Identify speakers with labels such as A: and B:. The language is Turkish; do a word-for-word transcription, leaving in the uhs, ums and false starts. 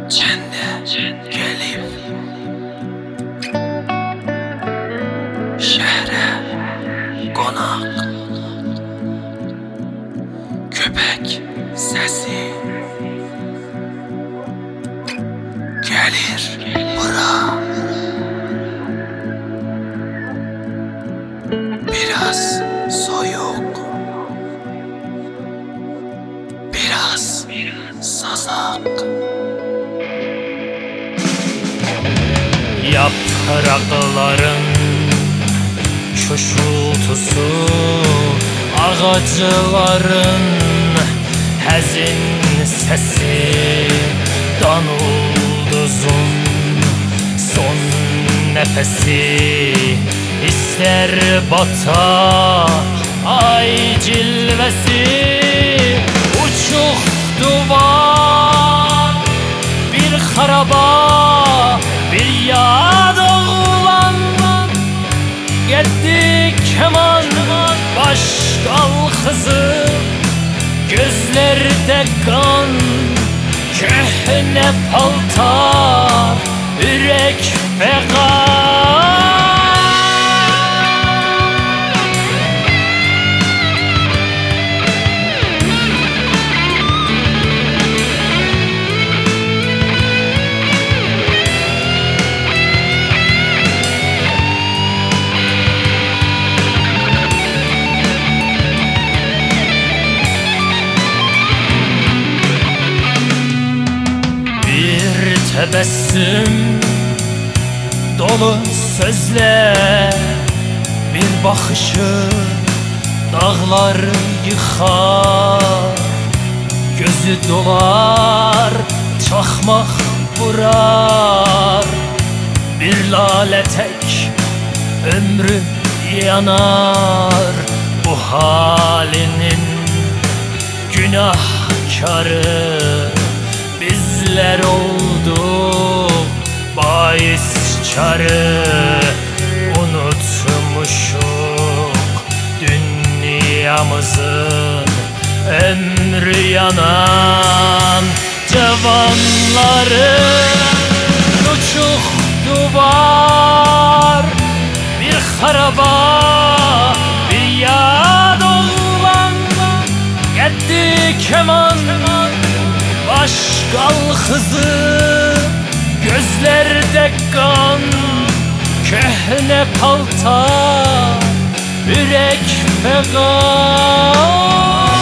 A: Cende gelip şehre konak, köpek sesi gelir bura. Biraz soyuk, biraz sazak.
B: Yaprakların şuşultusu, ağacların həzin sesi, danulduzun son nefesi. İster bata ay cilvesi, uçuk duvar bir haraba, bir yad oğlan yetti keman, baş kalkızı gözlerde kan, köhne paltar ürek fegan. Tebessüm dolu sözler, bir bakışı dağlar yıkar, gözü dolar çakmak vurar. Bir lale tek ömrü yanar, bu halinin günahkarı bizler olduk, bahis çarı unutmuşuk dünyamızın ömrü yanan cavanları. Uçuk duvar bir haraba, bir yad oğlan yetti keman, baş kalkızı gözlerde kan, köhne paltar ürek fegan.